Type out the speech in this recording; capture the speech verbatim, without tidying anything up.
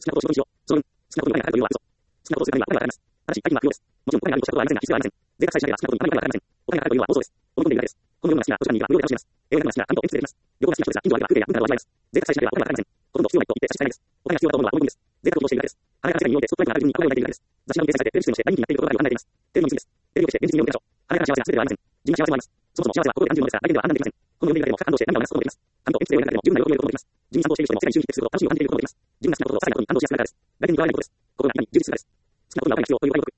きなことを仕事にしよう。その分、好きなことにお金がかかるというのは嘘。好きなことをするためにはお金がかかります。ただし、大金が不要です。もちろんお金があるとしたことはありませんが、必要はありません。税額さえしなければ好きなことにあまりお金がかかりません。お金がかかるというのは妄想です。思い込んでいるだけです。このような好きなお時間には無料で楽しめます。映画が好きな紙と鉛筆でできます。旅行が好きな人ですが、近所はあれば風景や文化など味わえます。税額さえしなければお金はかかりません。ほとんど必要ないと言って差し支えないです。お金が必要なものは思い込みです。税額を利用しているだけです。華やかな世界においてソフトウェアがある自分に憧れを抱いているだけです。雑誌などに掲載されてテレビ出演をして大人気になっていることがあると考えています。テレビのミスです。テレビを消して現実に身を向けましょう。華やかな幸せが全てではありません。地味な幸せもあります。そもそも幸せは心で感じるものですが、外見では判断できません。この読みだけでも感動して涙を流すこともできます。紙と鉛筆で読みだけでも十分な喜びを得ることもできます。地味に散歩をしている人でも世界に周囲に匹敵すること、楽しみを感じていることもできます。自分が好きなことをさらになことに感動しやすくなるからです。誰に言われないことです。心が中に充実するからです。好きなことにはお金が必要というお金を